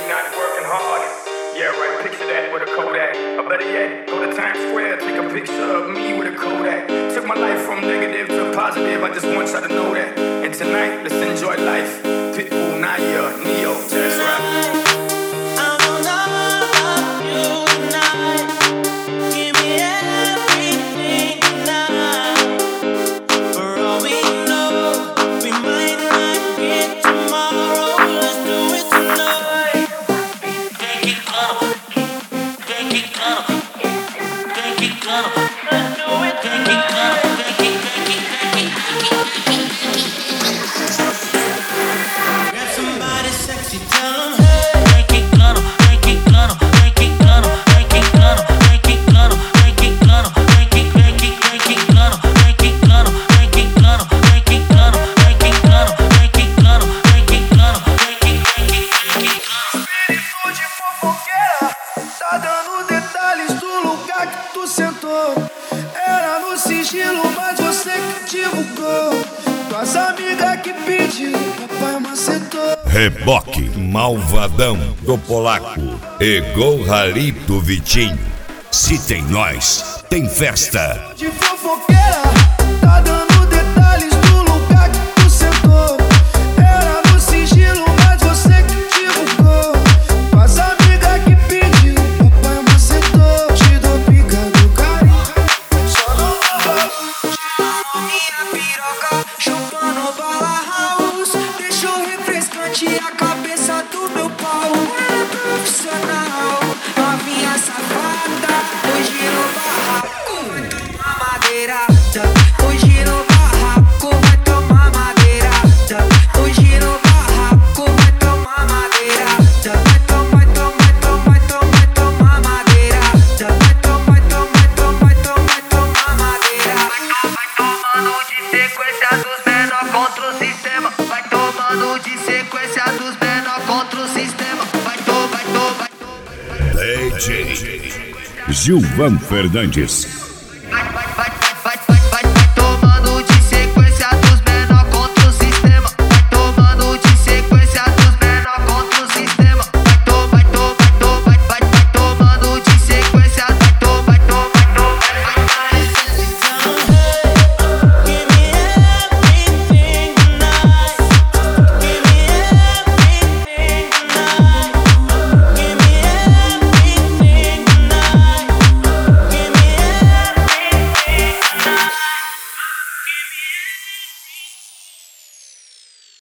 not working hard. Yeah, right, picture that with a Kodak. Or better yet, go to Times Square, take a picture of me with a Kodak. Took my life from negative to positive, I just want y'all to know that. And tonight, let's enjoy life. Pitbull, Naya, Neo, Jazz Rap. Tá dando detalhes do lugar que tu sentou. Era no sigilo, mas você que divulgou. Tuas amigas que pediu, papai macetou. Reboque Malvadão do Polaco e Golralito Vitinho. Se tem nós, tem festa. De fofoqueira, tá dando detalhes do lugar que tu sentou. Era no sigilo, mas você que divulgou. Tuas amigas que pediu, papai macetou. Te dou pica do carinho, só não rouba. Te minha piroca, chupando bala house. Deixou refrescante a cabeça do meu pau. É profissional, novinha safada. Hoje no barraco vai tomar madeirada. Hoje no barraco vai tomar madeirada. Hoje no barraco vai tomar madeirada. Vai tomar madeirada. Vai tomar madeirada. Vai tomando de sequência dos menor contra o sistema. Vai tomando de sequência dos menor contra o sistema. Vai DJ Gilvan Fernandes.